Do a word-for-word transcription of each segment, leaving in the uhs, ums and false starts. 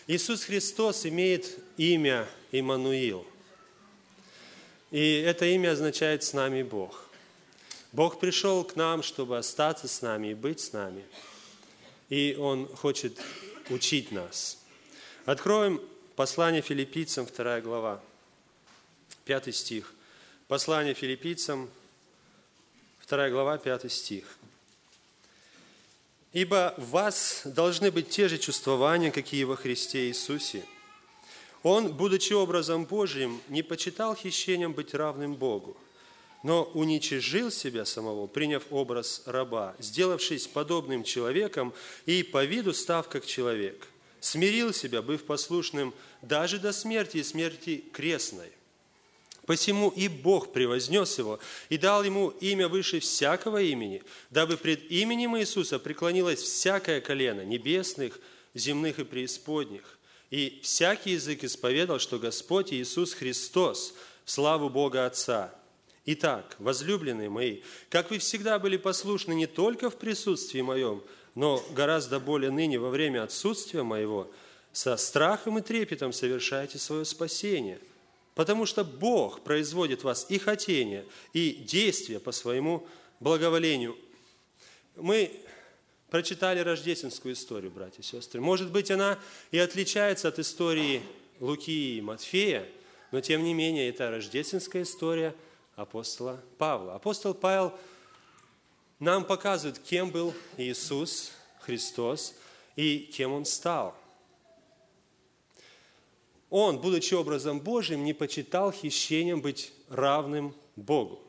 Иисус Христос имеет имя Иммануил. И это имя означает «с нами Бог». Бог пришел к нам, чтобы остаться с нами и быть с нами. И Он хочет учить нас. Откроем послание Филиппийцам, вторая глава, пятый стих. Послание Филиппийцам, вторая глава, пятый стих. «Ибо в вас должны быть те же чувствования, какие во Христе Иисусе. Он, будучи образом Божьим, не почитал хищением быть равным Богу, но уничижил себя самого, приняв образ раба, сделавшись подобным человеком и по виду став как человек, смирил себя, быв послушным даже до смерти и смерти крестной. Посему и Бог превознес его и дал ему имя выше всякого имени, дабы пред именем Иисуса преклонилось всякое колено небесных, земных и преисподних, и всякий язык исповедал, что Господь Иисус Христос, в славу Бога Отца. Итак, возлюбленные мои, как вы всегда были послушны не только в присутствии моем, но гораздо более ныне во время отсутствия моего, со страхом и трепетом совершайте свое спасение, потому что Бог производит в вас и хотение, и действия по своему благоволению». Мы прочитали рождественскую историю, братья и сестры. Может быть, она и отличается от истории Луки и Матфея, но тем не менее, это рождественская история апостола Павла. Апостол Павел нам показывает, кем был Иисус Христос и кем Он стал. Он, будучи образом Божьим, не почитал хищением быть равным Богу.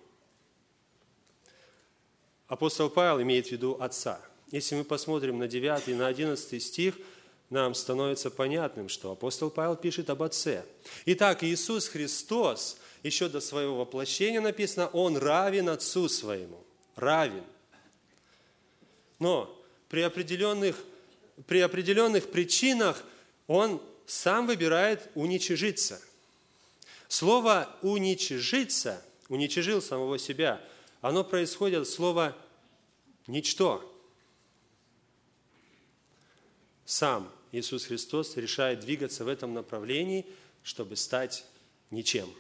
Апостол Павел имеет в виду Отца. Если мы посмотрим на девятый и на одиннадцатый стих, нам становится понятным, что апостол Павел пишет об Отце. Итак, Иисус Христос, еще до своего воплощения написано, Он равен Отцу Своему. Равен. Но при определенных, при определенных причинах Он сам выбирает уничижиться. Слово «уничижиться», «уничижил самого себя», оно происходит от слова «ничто». Сам Иисус Христос решает двигаться в этом направлении, чтобы стать ничем.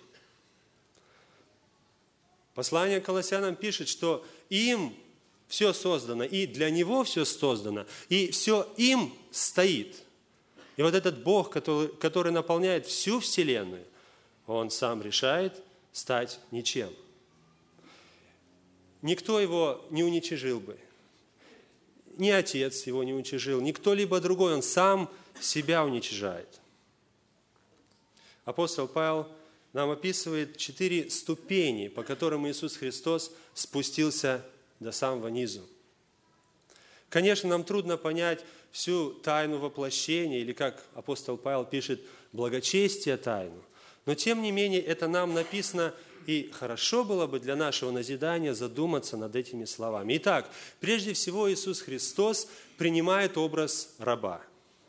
Послание к Колоссянам пишет, что им все создано, и для Него все создано, и все им стоит. И вот этот Бог, который, который наполняет всю вселенную, Он сам решает стать ничем. Никто Его не уничижил бы. Ни Отец Его не уничижил, ни кто-либо другой. Он сам себя уничижает. Апостол Павел нам описывает четыре ступени, по которым Иисус Христос спустился до самого низу. Конечно, нам трудно понять всю тайну воплощения, или, как апостол Павел пишет, благочестие тайну. Но, тем не менее, это нам написано, и хорошо было бы для нашего назидания задуматься над этими словами. Итак, прежде всего, Иисус Христос принимает образ раба.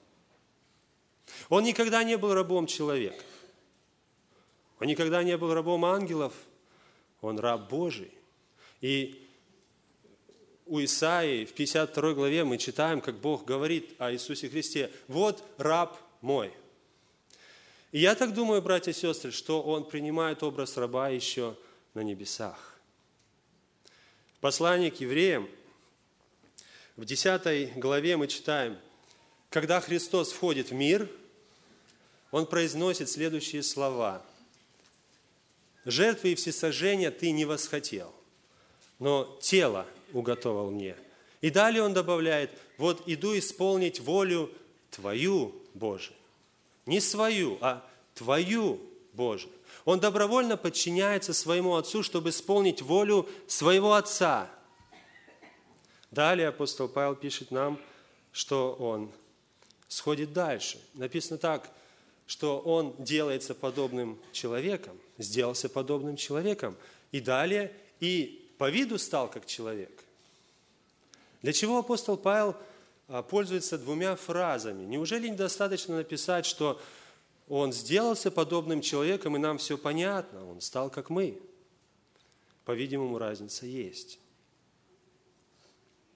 Он никогда не был рабом человека. Он никогда не был рабом ангелов. Он раб Божий. И у Исаии в пятьдесят второй главе мы читаем, как Бог говорит о Иисусе Христе: «Вот раб мой». И я так думаю, братья и сестры, что Он принимает образ раба еще на небесах. В послании к евреям, в десятой главе мы читаем: когда Христос входит в мир, Он произносит следующие слова: «Жертвы и всесожжения Ты не восхотел, но тело уготовал мне». И далее Он добавляет: «Вот иду исполнить волю Твою, Божию». Не свою, а Твою, Божию. Он добровольно подчиняется своему Отцу, чтобы исполнить волю своего Отца. Далее апостол Павел пишет нам, что он сходит дальше. Написано так, что он делается подобным человеком, сделался подобным человеком, и далее и по виду стал как человек. Для чего апостол Павел пользуется двумя фразами? Неужели недостаточно написать, что он сделался подобным человеком, и нам все понятно, он стал как мы? По-видимому, разница есть.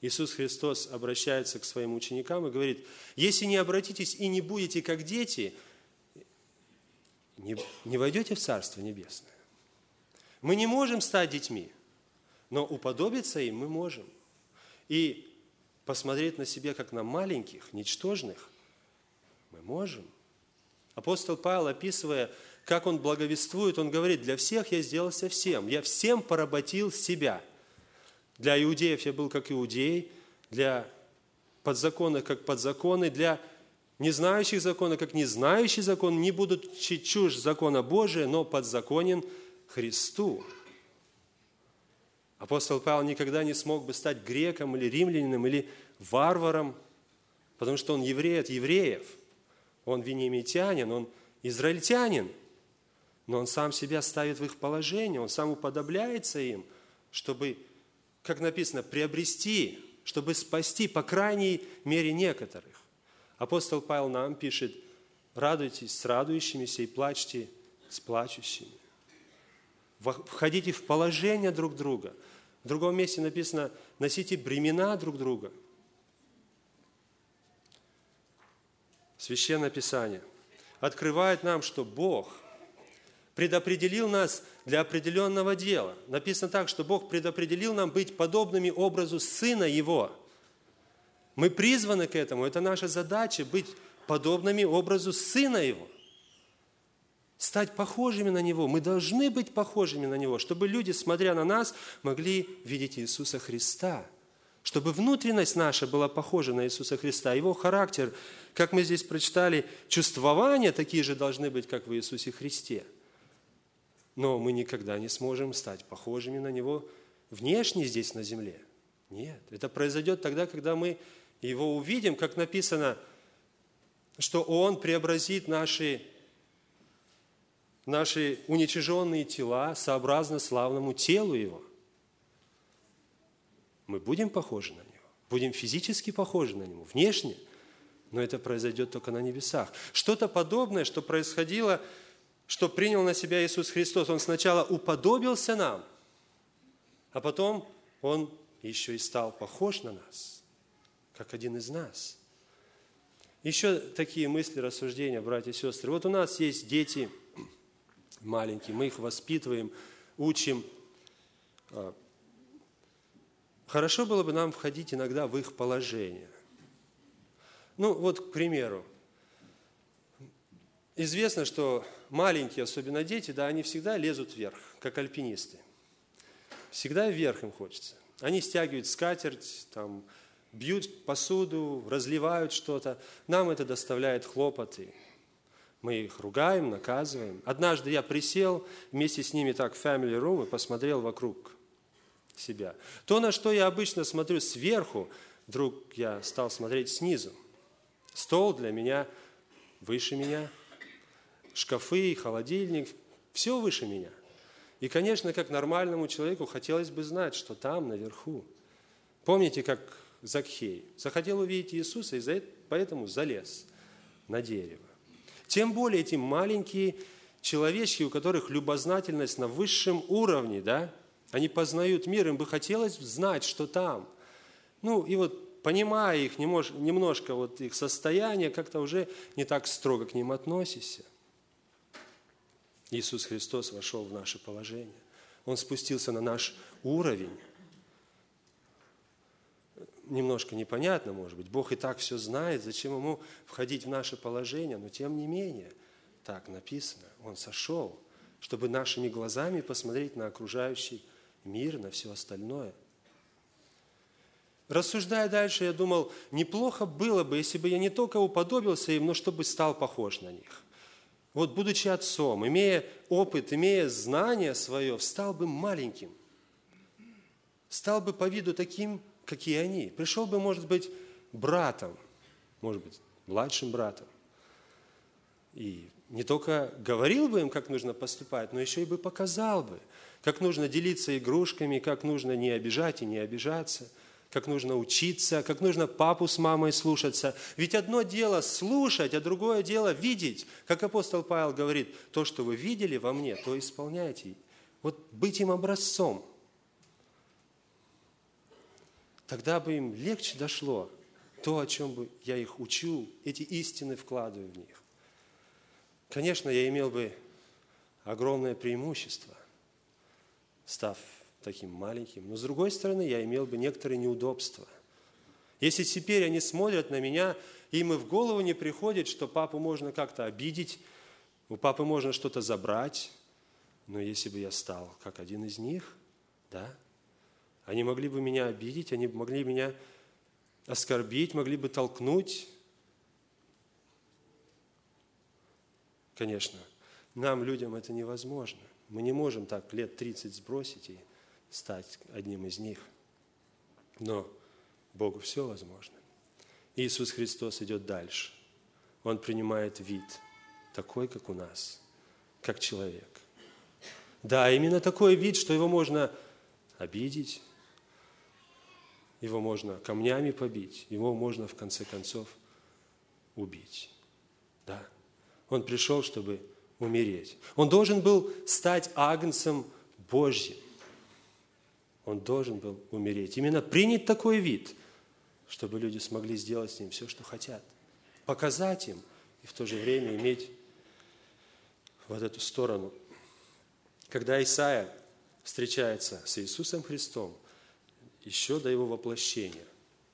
Иисус Христос обращается к своим ученикам и говорит: если не обратитесь и не будете как дети, не, не войдете в Царство Небесное. Мы не можем стать детьми, но уподобиться им мы можем. И посмотреть на себя, как на маленьких, ничтожных, мы можем. Апостол Павел, описывая, как он благовествует, он говорит: для всех я сделался всем, я всем поработил себя. Для иудеев я был как иудей, для подзаконных как подзаконный, для незнающих закона как незнающий закон, не будучи чужд закона Божия, но подзаконен Христу. Апостол Павел никогда не смог бы стать греком или римлянином или варваром, потому что он еврей от евреев. Он вениамитянин, он израильтянин, но он сам себя ставит в их положение, он сам уподобляется им, чтобы, как написано, приобрести, чтобы спасти, по крайней мере, некоторых. Апостол Павел нам пишет: радуйтесь с радующимися и плачьте с плачущими. Входите в положение друг друга. В другом месте написано: носите бремена друг друга. Священное Писание открывает нам, что Бог предопределил нас для определенного дела. Написано так, что Бог предопределил нам быть подобными образу Сына Его. Мы призваны к этому. Это наша задача — быть подобными образу Сына Его. Стать похожими на Него. Мы должны быть похожими на Него, чтобы люди, смотря на нас, могли видеть Иисуса Христа. Чтобы внутренность наша была похожа на Иисуса Христа. Его характер, как мы здесь прочитали, чувствования такие же должны быть, как в Иисусе Христе. Но мы никогда не сможем стать похожими на Него внешне здесь на земле. Нет, это произойдет тогда, когда мы Его увидим, как написано, что Он преобразит наши, наши уничиженные тела сообразно славному телу Его. Мы будем похожи на Него, будем физически похожи на Него, внешне, но это произойдет только на небесах. Что-то подобное, что происходило, что принял на себя Иисус Христос. Он сначала уподобился нам, а потом Он еще и стал похож на нас, как один из нас. Еще такие мысли, рассуждения, братья и сестры. Вот у нас есть дети маленькие, мы их воспитываем, учим. Хорошо было бы нам входить иногда в их положение. Ну, вот, к примеру, известно, что маленькие, особенно дети, да, они всегда лезут вверх, как альпинисты. Всегда вверх им хочется. Они стягивают скатерть, там, бьют посуду, разливают что-то. Нам это доставляет хлопоты. Мы их ругаем, наказываем. Однажды я присел вместе с ними так в family room и посмотрел вокруг себя. То, на что я обычно смотрю сверху, вдруг я стал смотреть снизу. Стол для меня выше меня, шкафы, холодильник, все выше меня. И, конечно, как нормальному человеку хотелось бы знать, что там, наверху. Помните, как Закхей захотел увидеть Иисуса, и поэтому залез на дерево. Тем более эти маленькие человечки, у которых любознательность на высшем уровне, да, они познают мир, им бы хотелось знать, что там. Ну, и вот, понимая их немножко, вот их состояние, как-то уже не так строго к ним относишься. Иисус Христос вошел в наше положение. Он спустился на наш уровень. Немножко непонятно, может быть. Бог и так все знает, зачем Ему входить в наше положение, но тем не менее, так написано, Он сошел, чтобы нашими глазами посмотреть на окружающий мир, на все остальное. Рассуждая дальше, я думал, неплохо было бы, если бы я не только уподобился им, но чтобы стал похож на них. Вот, будучи отцом, имея опыт, имея знание свое, стал бы маленьким, стал бы по виду таким, какие они. Пришел бы, может быть, братом, может быть, младшим братом. И не только говорил бы им, как нужно поступать, но еще и бы показал бы, как нужно делиться игрушками, как нужно не обижать и не обижаться, как нужно учиться, как нужно папу с мамой слушаться. Ведь одно дело слушать, а другое дело видеть. Как апостол Павел говорит, то, что вы видели во мне, то исполняйте. Вот быть им образцом. тогда бы им легче дошло то, о чем бы я их учу, эти истины вкладываю в них. Конечно, я имел бы огромное преимущество, став таким маленьким, но с другой стороны, я имел бы некоторые неудобства. Если теперь они смотрят на меня, им и в голову не приходит, что папу можно как-то обидеть, у папы можно что-то забрать, но если бы я стал как один из них, да, они могли бы меня обидеть, они могли меня оскорбить, могли бы толкнуть. Конечно, нам, людям, это невозможно. Мы не можем так лет тридцать сбросить и стать одним из них. Но Богу все возможно. Иисус Христос идет дальше. Он принимает вид такой, как у нас, как человек. Да, именно такой вид, что его можно обидеть, его можно камнями побить, его можно, в конце концов, убить. Да. Он пришел, чтобы умереть. Он должен был стать агнцем Божьим. Он должен был умереть. Именно принять такой вид, чтобы люди смогли сделать с ним все, что хотят. Показать им и в то же время иметь вот эту сторону. Когда Исаия встречается с Иисусом Христом, еще до его воплощения,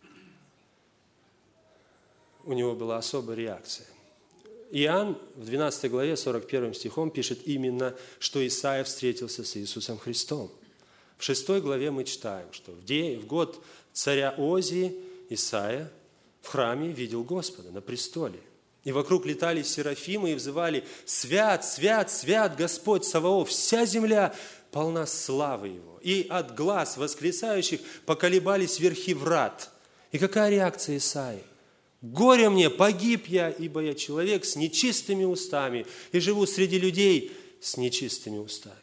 у него была особая реакция. Иоанн в двенадцатой главе сорок первым стихом пишет именно, что Исаия встретился с Иисусом Христом. В шестой главе мы читаем, что в, день, в год царя Озии Исаия в храме видел Господа на престоле. И вокруг летали серафимы и взывали: «Свят, свят, свят Господь Саваоф, вся земля полна славы Его». И от глаз восклицающих поколебались верхи врат. И какая реакция Исаии? «Горе мне, погиб я, ибо я человек с нечистыми устами, и живу среди людей с нечистыми устами».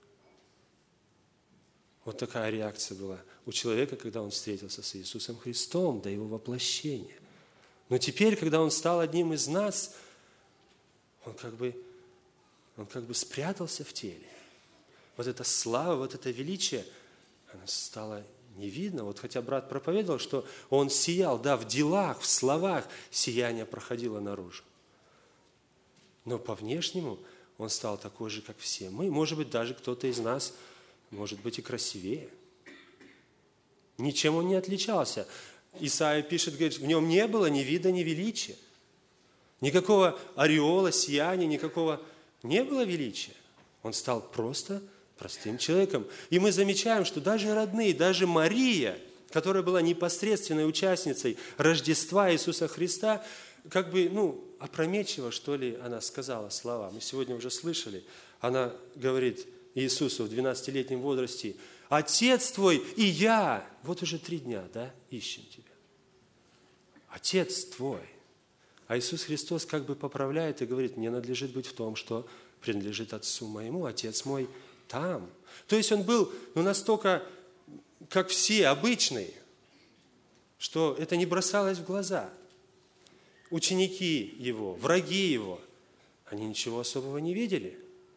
Вот такая реакция была у человека, когда он встретился с Иисусом Христом до Его воплощения. Но теперь, когда Он стал одним из нас, Он как бы, он как бы спрятался в теле. Вот эта слава, вот это величие, оно стало не видно. Вот хотя брат проповедовал, что Он сиял, да, в делах, в словах сияние проходило наружу. Но по внешнему Он стал такой же, как все мы. Может быть, даже кто-то из нас, может быть, и красивее. Ничем Он не отличался. Исаия пишет, говорит, в Нем не было ни вида, ни величия. Никакого ореола, сияния, никакого не было величия. Он стал просто простым человеком. И мы замечаем, что даже родные, даже Мария, которая была непосредственной участницей Рождества Иисуса Христа, как бы, ну, опрометчиво, что ли, она сказала слова. Мы сегодня уже слышали. Она говорит Иисусу в двенадцатилетнем возрасте: «Отец твой и я, вот уже три дня, да, ищем тебя. Отец твой». А Иисус Христос как бы поправляет и говорит: мне надлежит быть в том, что принадлежит Отцу моему, Отец мой там. То есть Он был, ну, настолько, как все, обычный, что это не бросалось в глаза. Ученики Его, враги Его, они ничего особого не видели.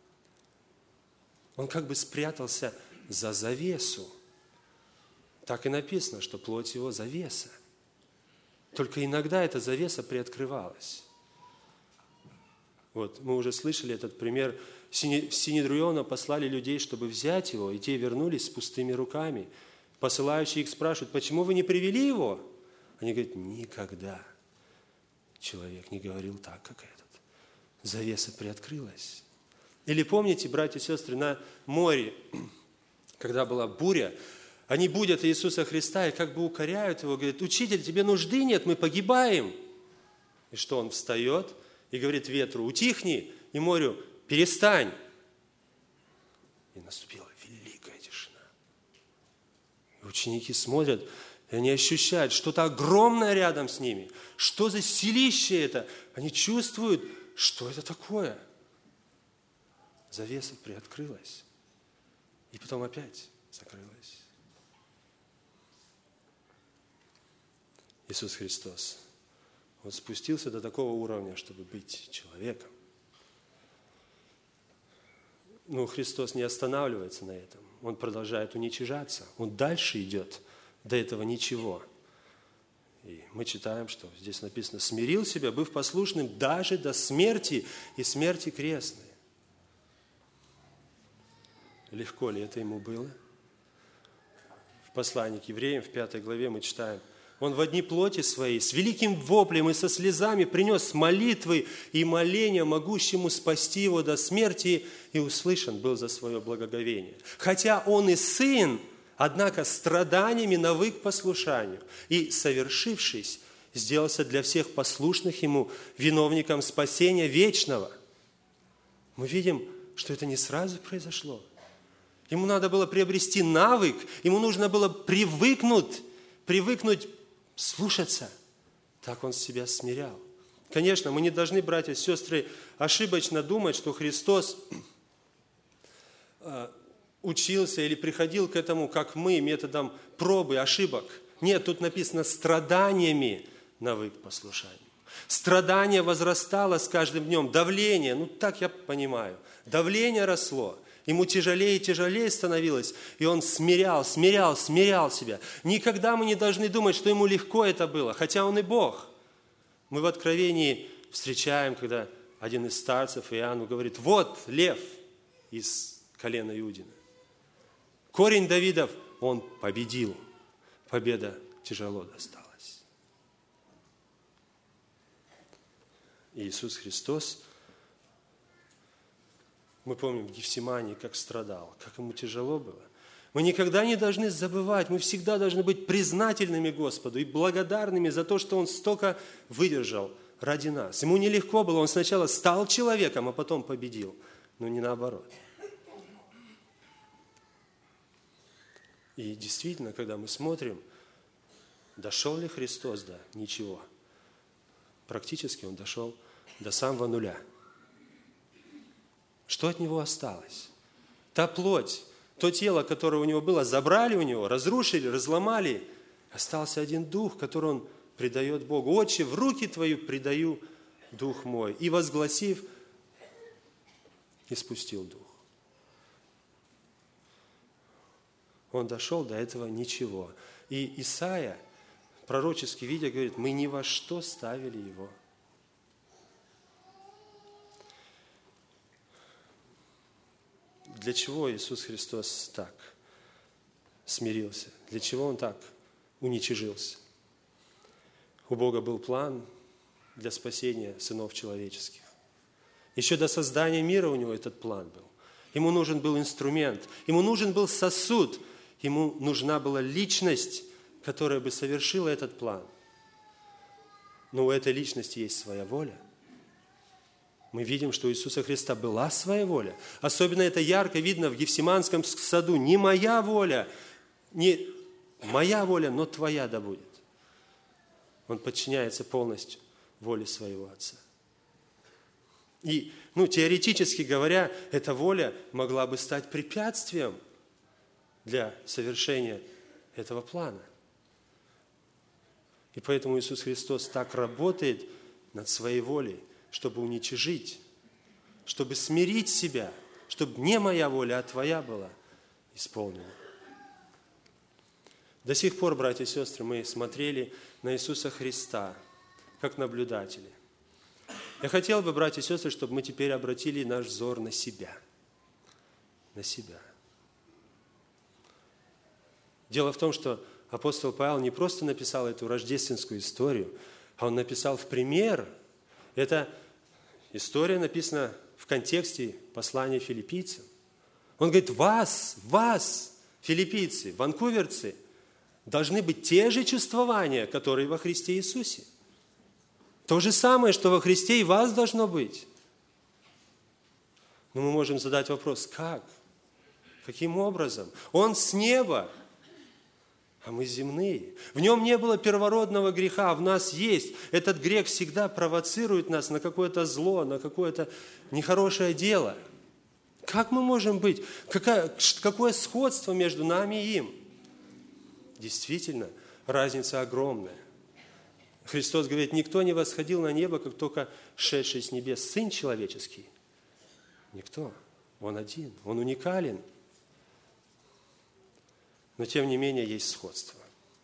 Он как бы спрятался за завесу. Так и написано, что плоть Его завеса. Только иногда эта завеса приоткрывалась. Вот, мы уже слышали этот пример. В Синедриона послали людей, чтобы взять его, и те вернулись с пустыми руками. Посылающие их спрашивают: почему вы не привели его? Они говорят: никогда человек не говорил так, как этот. Завеса приоткрылась. Или помните, братья и сестры, на море, когда была буря, они будят Иисуса Христа и как бы укоряют Его, говорят: учитель, тебе нужды нет, мы погибаем. И что Он встает и говорит ветру: утихни, и морю: перестань. И наступила великая тишина. И ученики смотрят, и они ощущают что-то огромное рядом с ними. Что за силище это? Они чувствуют, что это такое. Завеса приоткрылась, и потом опять закрылась. Иисус Христос, Он спустился до такого уровня, чтобы быть человеком. Но Христос не останавливается на этом. Он продолжает уничижаться. Он дальше идет до этого ничего. И мы читаем, что здесь написано: смирил себя, быв послушным даже до смерти и смерти крестной. Легко ли это ему было? В послании к евреям, в пятой главе мы читаем: он в одни плоти своей, с великим воплем и со слезами принес молитвы и моления могущему спасти его до смерти, и услышан был за свое благоговение. Хотя он и сын, однако страданиями навык послушанию, и, совершившись, сделался для всех послушных ему виновником спасения вечного. Мы видим, что это не сразу произошло. Ему надо было приобрести навык, ему нужно было привыкнуть, привыкнуть слушаться. Так он себя смирял. Конечно, мы не должны, братья и сестры, ошибочно думать, что Христос учился или приходил к этому, как мы, методом пробы, ошибок. Нет, тут написано: страданиями навык послушанию. Страдание возрастало с каждым днем, давление, ну так я понимаю, давление росло. Ему тяжелее и тяжелее становилось, и он смирял, смирял, смирял себя. Никогда мы не должны думать, что ему легко это было, хотя он и Бог. Мы в Откровении встречаем, когда один из старцев, Иоанн, говорит: вот лев из колена Иудина. Корень Давидов, он победил. Победа тяжело досталась. Иисус Христос, мы помним в Гефсимании, как страдал, как ему тяжело было. Мы никогда не должны забывать, мы всегда должны быть признательными Господу и благодарными за то, что Он столько выдержал ради нас. Ему нелегко было, Он сначала стал человеком, а потом победил, но не наоборот. И действительно, когда мы смотрим, дошел ли Христос до ничего, практически Он дошел до самого нуля. Что от Него осталось? Та плоть, то тело, которое у Него было, забрали у Него, разрушили, разломали. Остался один дух, который Он предает Богу. «Отче, в руки Твою предаю дух мой». И возгласив, испустил дух. Он дошел до этого ничего. И Исаия, пророчески видя, говорит: мы ни во что ставили Его. Для чего Иисус Христос так смирился? Для чего Он так уничижился? У Бога был план для спасения сынов человеческих. Еще до создания мира у Него этот план был. Ему нужен был инструмент, Ему нужен был сосуд, Ему нужна была личность, которая бы совершила этот план. Но у этой личности есть своя воля. Мы видим, что у Иисуса Христа была своя воля. Особенно это ярко видно в Гефсиманском саду. Не моя воля, не моя воля, но Твоя да будет. Он подчиняется полностью воле своего Отца. И, ну, теоретически говоря, эта воля могла бы стать препятствием для совершения этого плана. И поэтому Иисус Христос так работает над своей волей, чтобы уничижить, чтобы смирить себя, чтобы не моя воля, а Твоя была исполнена. До сих пор, братья и сестры, мы смотрели на Иисуса Христа как наблюдатели. Я хотел бы, братья и сестры, чтобы мы теперь обратили наш взор на себя. На себя. Дело в том, что апостол Павел не просто написал эту рождественскую историю, а он написал в пример. Эта история написана в контексте послания филиппийцам. Он говорит: вас, вас, филиппийцы, ванкуверцы, должны быть те же чувствования, которые во Христе Иисусе. То же самое, что во Христе и вас должно быть. Но мы можем задать вопрос: как? Каким образом? Он с неба, а мы земные. В нем не было первородного греха, а в нас есть. Этот грех всегда провоцирует нас на какое-то зло, на какое-то нехорошее дело. Как мы можем быть? Какое, какое сходство между нами и им? Действительно, разница огромная. Христос говорит: никто не восходил на небо, как только шедший с небес Сын Человеческий. Никто. Он один. Он уникален. Но, тем не менее, есть сходство.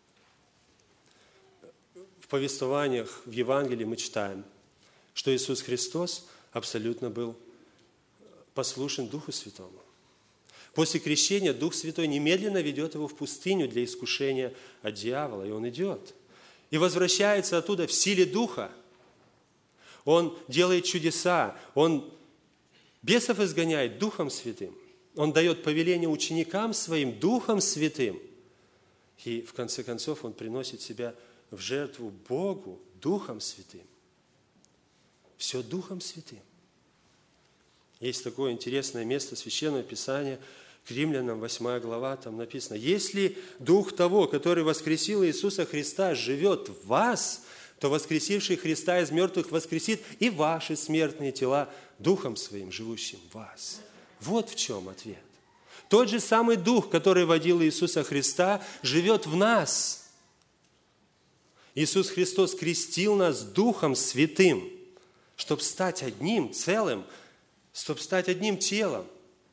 повествованиях, в Евангелии мы читаем, что Иисус Христос абсолютно был послушен Духу Святому. После крещения Дух Святой немедленно ведет его в пустыню для искушения от дьявола, и он идет. И возвращается оттуда в силе Духа. Он делает чудеса, он бесов изгоняет Духом Святым. Он дает повеление ученикам своим Духом Святым. И в конце концов он приносит себя в жертву Богу Духом Святым. Все Духом Святым. Есть такое интересное место Священного Писания, к Римлянам, восьмая глава, там написано: «Если Дух того, который воскресил Иисуса Христа, живет в вас, то воскресивший Христа из мертвых воскресит и ваши смертные тела Духом Своим, живущим в вас». Вот в чем ответ. Тот же самый Дух, который водил Иисуса Христа, живет в нас. Иисус Христос крестил нас Духом Святым, чтобы стать одним целым, чтобы стать одним телом.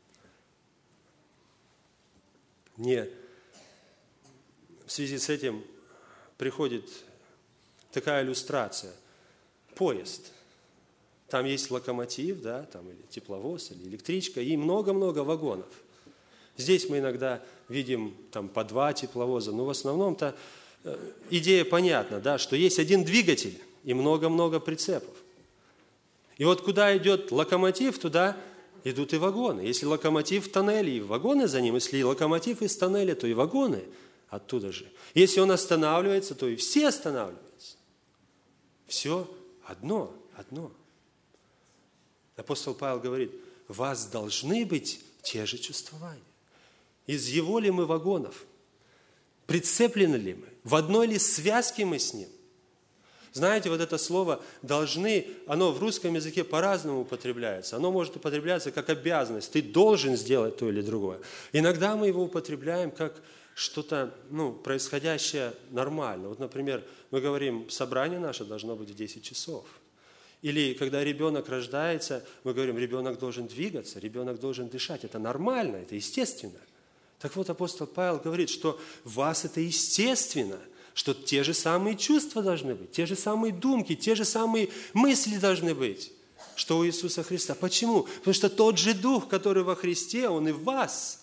Мне в связи с этим приходит такая иллюстрация. Поезд. Там есть локомотив, да, там или тепловоз, или электричка, и много-много вагонов. Здесь мы иногда видим там по два тепловоза, но в основном-то идея понятна, да, что есть один двигатель и много-много прицепов. И вот куда идет локомотив, туда идут и вагоны. Если локомотив в тоннеле, и вагоны за ним. Если локомотив из тоннеля, то и вагоны оттуда же. Если он останавливается, то и все останавливаются. Все одно, одно. Апостол Павел говорит: в вас должны быть те же чувствования. Из его ли мы вагонов? Прицеплены ли мы? В одной ли связке мы с ним? Знаете, вот это слово «должны», оно в русском языке по-разному употребляется. Оно может употребляться как обязанность. Ты должен сделать то или другое. Иногда мы его употребляем как что-то, ну, происходящее нормально. Вот, например, мы говорим: собрание наше должно быть в десять часов. Или когда ребенок рождается, мы говорим: ребенок должен двигаться, ребенок должен дышать. Это нормально, это естественно. Так вот, апостол Павел говорит, что в вас это естественно, что те же самые чувства должны быть, те же самые думки, те же самые мысли должны быть, что у Иисуса Христа. Почему? Потому что тот же Дух, который во Христе, Он и в вас.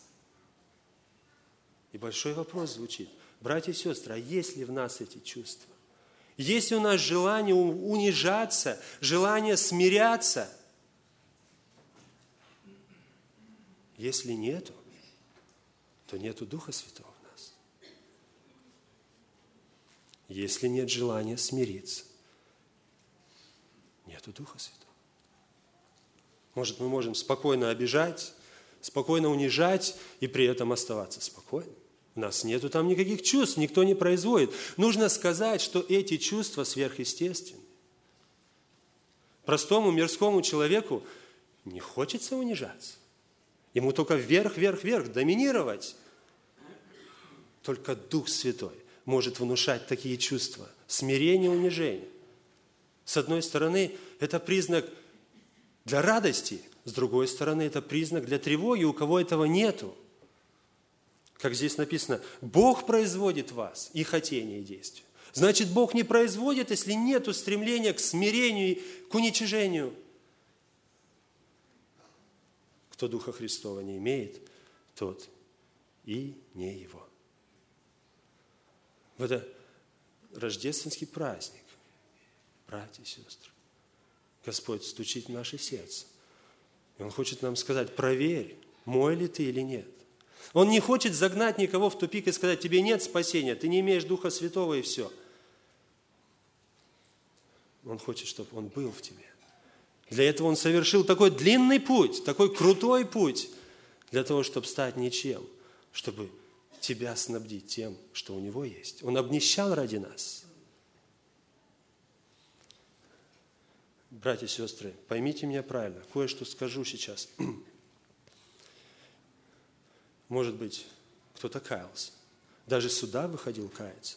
И большой вопрос звучит: братья и сестры, а есть ли в нас эти чувства? Есть ли у нас желание унижаться, желание смиряться? Если нету, то нету Духа Святого в нас. Если нет желания смириться, нету Духа Святого. Может, мы можем спокойно обижать, спокойно унижать и при этом оставаться спокойным. У нас нету там никаких чувств, никто не производит. Нужно сказать, что эти чувства сверхъестественны. Простому мирскому человеку не хочется унижаться. Ему только вверх, вверх, вверх, доминировать. Только Дух Святой может внушать такие чувства. Смирение, унижение. С одной стороны, это признак для радости. С другой стороны, это признак для тревоги. У кого этого нету. Как здесь написано: Бог производит в вас и хотение, и действие. Значит, Бог не производит, если нету стремления к смирению, к уничижению. Кто Духа Христова не имеет, тот и не его. В это рождественский праздник, братья и сестры, Господь стучит в наше сердце. И Он хочет нам сказать: проверь, мой ли ты или нет. Он не хочет загнать никого в тупик и сказать: тебе нет спасения, ты не имеешь Духа Святого и все. Он хочет, чтобы Он был в тебе. Для этого Он совершил такой длинный путь, такой крутой путь, для того, чтобы стать ничем, чтобы тебя снабдить тем, что у Него есть. Он обнищал ради нас. Братья и сестры, поймите меня правильно, кое-что скажу сейчас. Может быть, кто-то каялся. Даже сюда выходил каяться.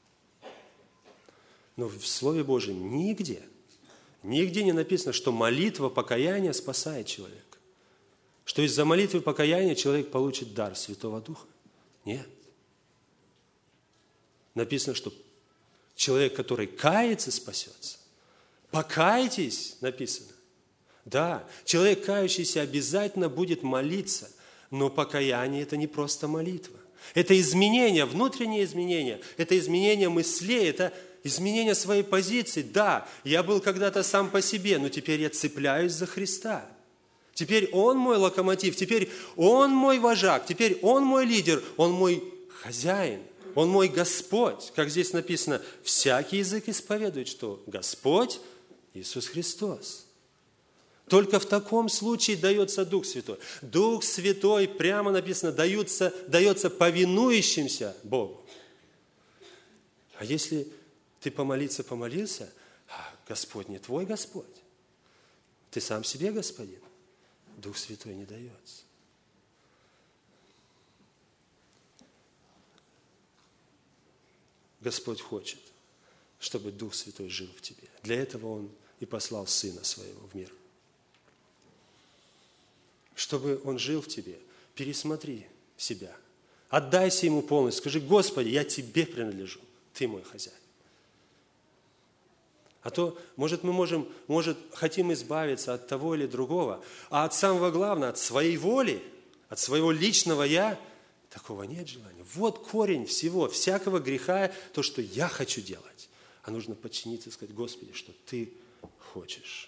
Но в Слове Божьем нигде, нигде не написано, что молитва покаяния спасает человека. Что из-за молитвы покаяния человек получит дар Святого Духа. Нет. Написано, что Человек, который кается, спасется. Покайтесь, написано. Да, человек кающийся обязательно будет молиться, но покаяние – это не просто молитва. Это изменение, внутреннее изменение, это изменение мыслей, это изменение своей позиции. Да, я был когда-то сам по себе, но теперь я цепляюсь за Христа. Теперь Он мой локомотив, теперь Он мой вожак, теперь Он мой лидер, Он мой хозяин, Он мой Господь. Как здесь написано, всякий язык исповедует, что Господь Иисус Христос. Только в таком случае дается Дух Святой. Дух Святой, прямо написано, дается, дается повинующимся Богу. А если ты помолиться помолился, а Господь не твой Господь, ты сам себе господин, Дух Святой не дается. Господь хочет, чтобы Дух Святой жил в тебе. Для этого Он и послал Сына Своего в мир. Чтобы Он жил в тебе, пересмотри себя. Отдайся Ему полностью. Скажи: Господи, я Тебе принадлежу. Ты мой хозяин. А то, может, мы можем, может, хотим избавиться от того или другого, а от самого главного, от своей воли, от своего личного «я», такого нет желания. Вот корень всего, всякого греха, то, что я хочу делать. А нужно подчиниться и сказать: Господи, что Ты хочешь.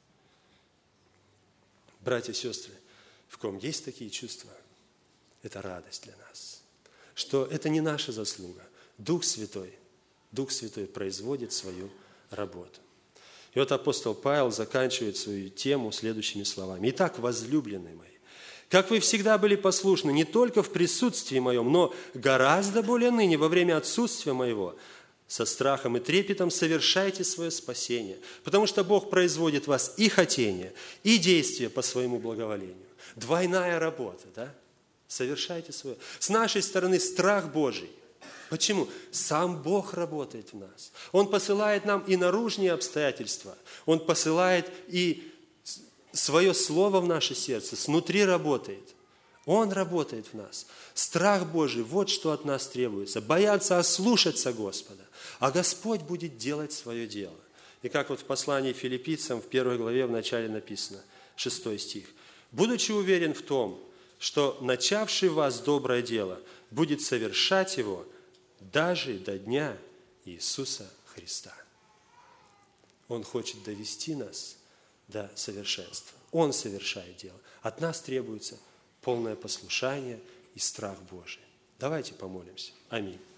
Братья и сестры, в ком есть такие чувства, это радость для нас. Что это не наша заслуга. Дух Святой, Дух Святой производит свою работу. И вот апостол Павел заканчивает свою тему следующими словами. «Итак, возлюбленные мои, как вы всегда были послушны не только в присутствии моем, но гораздо более ныне во время отсутствия моего, со страхом и трепетом совершайте свое спасение, потому что Бог производит в вас и хотение, и действие по своему благоволению». Двойная работа, да? Совершайте свое. С нашей стороны страх Божий. Почему? Сам Бог работает в нас. Он посылает нам и наружные обстоятельства. Он посылает и свое слово в наше сердце. Снутри работает. Он работает в нас. Страх Божий, вот что от нас требуется. Бояться ослушаться Господа. А Господь будет делать свое дело. И как вот в послании Филиппийцам в первой главе в начале написано, шестой стих. «Будучи уверен в том, что начавший в вас доброе дело будет совершать его даже до дня Иисуса Христа». Он хочет довести нас до совершенства. Он совершает дело. От нас требуется полное послушание и страх Божий. Давайте помолимся. Аминь.